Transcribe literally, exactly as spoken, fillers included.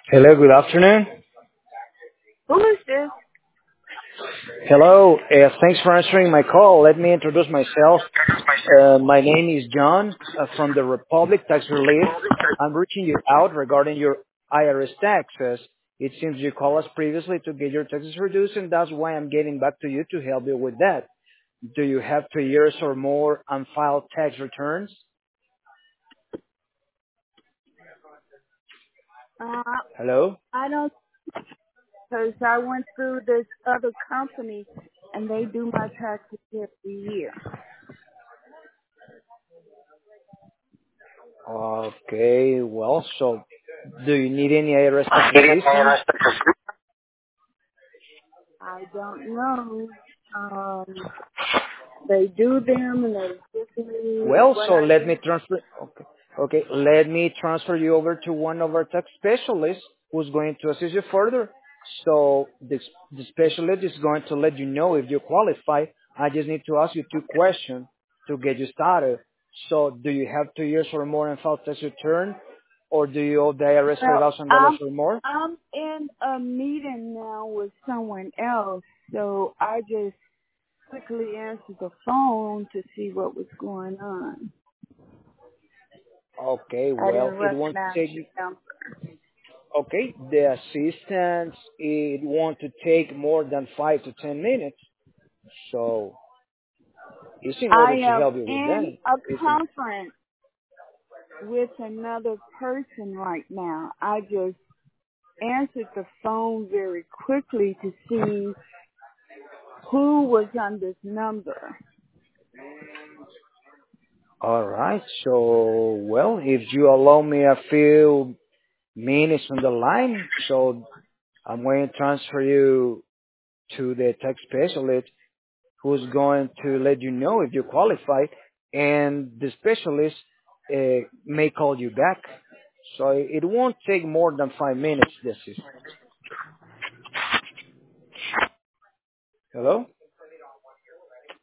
Hello, good afternoon. Who is this? Hello, uh, thanks for answering my call. Let me introduce myself. Uh, my name is John uh, from the Republic Tax Relief. I'm reaching you out regarding your I R S taxes. It seems you called us previously to get your taxes reduced, and that's why I'm getting back to you to help you with that. Do you have two years or more unfiled tax returns? Uh, Hello? I don't, because I went through this other company and they do my taxes every year. Okay, well, so do you need any I R S tax assistance? I don't know. Um, they do them and they give me Well, what so I let me need. transfer. Okay, okay. Let me transfer you over to one of our tax specialists who's going to assist you further. So this the specialist is going to let you know if you qualify. I just need to ask you two questions to get you started. So, do you have two years or more in file tax return, or do you owe the I R S five Well, thousand dollars I'm, or more? I'm in a meeting now with someone else, so I just quickly answered the phone to see what was going on. Okay, I well, didn't it won't recognize take. your number. Okay, the assistance it won't to take more than five to ten minutes. So it's in I order to am help you with in that. a It's in, conference with another person right now. I just answered the phone very quickly to see who was on this number. all right. So, well, if you allow me a few minutes on the line, so I'm going to transfer you to the tech specialist who's going to let you know if you qualify, and the specialist uh, may call you back. So it won't take more than five minutes. This is. Hello?